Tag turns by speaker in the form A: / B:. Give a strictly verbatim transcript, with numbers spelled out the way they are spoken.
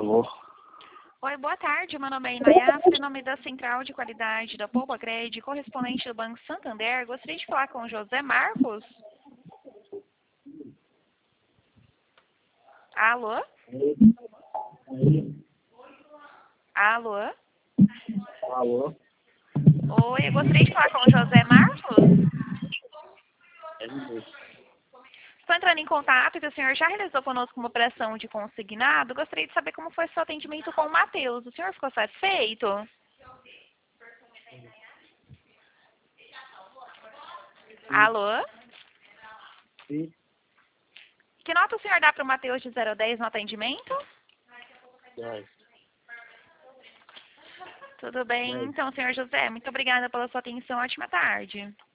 A: Alô?
B: Oi, boa tarde. Meu nome é Inayafra, em nome da Central de Qualidade da Poubacred, correspondente do Banco Santander. Gostaria de falar com o José Marcos. Alô? Alô?
A: Alô?
B: Oi, eu gostaria de falar com o José Marcos.
A: É mesmo.
B: Estou entrando em contato e o senhor já realizou conosco uma operação de consignado. Gostaria de saber como foi seu atendimento com o Matheus. O senhor ficou satisfeito? Alô?
A: Sim,
B: Que nota o senhor dá para o Matheus de zero a dez no atendimento?
A: dez.
B: Tudo bem.
A: dez.
B: Então, senhor José, muito obrigada pela sua atenção. Ótima tarde.